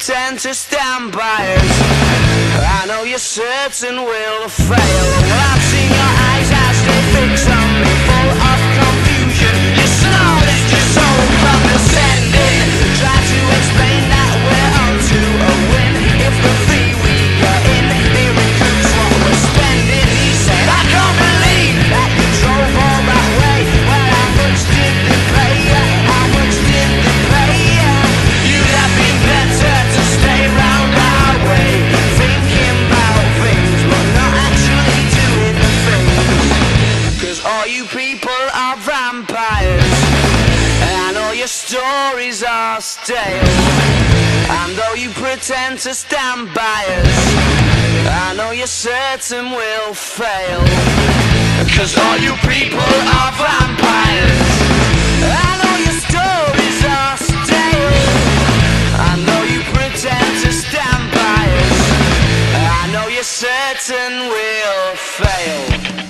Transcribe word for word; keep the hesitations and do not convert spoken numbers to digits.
pretend to stand by us, I know you're certain we'll fail. Well, I've seen your eyes as they fix on me, full of confusion. You snort, it's just so condescending. Try to explain that we're on to a win. If the fee we got in here recoups what we're spending. He said, I can't believe that you drove all that way. Well, how much did they pay? How much did they pay? You'd have been better to stay round our way, thinking about things but not actually doing the things. Cause all you people are vampires, and all your stories are stale. And though you pretend to stand by us, I know you're certain we'll fail. Cause all you people are vampires, and all your stories are stale. I know you pretend to stand by us, I know you're certain we'll fail.